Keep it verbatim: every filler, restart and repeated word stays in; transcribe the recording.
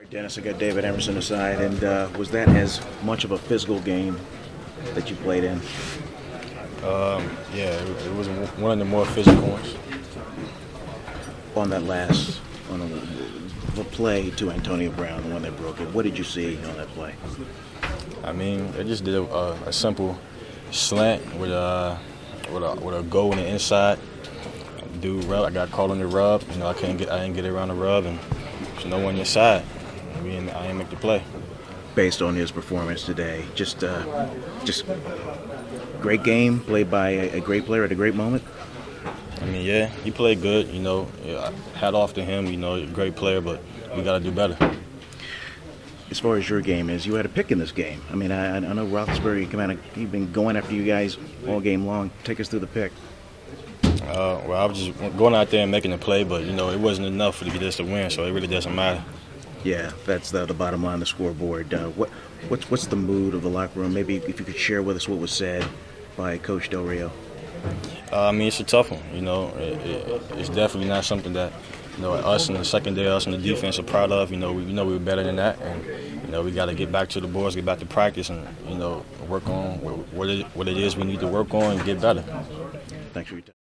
Dennis, I got David Emerson aside, and uh, was that as much of a physical game that you played in? Um, yeah, it, it was one of the more physical ones. On that last, on the, the play to Antonio Brown, the one that broke it, what did you see on that play? I mean, they just did a, a, a simple slant with a, with a with a go in the inside. Dude, rub, I got caught on the rub. You know, I couldn't get, I didn't get around the rub, and there's no one inside. We didn't, I didn't make the play. Based on his performance today, just, uh, just great game played by a, a great player at a great moment. I mean, yeah, he played good. You know, yeah, hat off to him. You know, great player, but we got to do better. As far as your game is, you had a pick in this game. I mean, I, I know Roethlisberger come out and he's been going after you guys all game long. Take us through the pick. Uh, well, I was just going out there and making a play, but you know, it wasn't enough to get us to win, so it really doesn't matter. Yeah, that's the, the bottom line, the scoreboard. Uh, what what's what's the mood of the locker room? Maybe if you could share with us what was said by Coach Del Rio. Uh, I mean, it's a tough one. You know, it, it, it's definitely not something that you know us in the secondary, us in the defense are proud of. You know, we you know we were better than that, and you know we got to get back to the boards, get back to practice, and you know work on what it, what it is we need to work on and get better. Thanks for your time.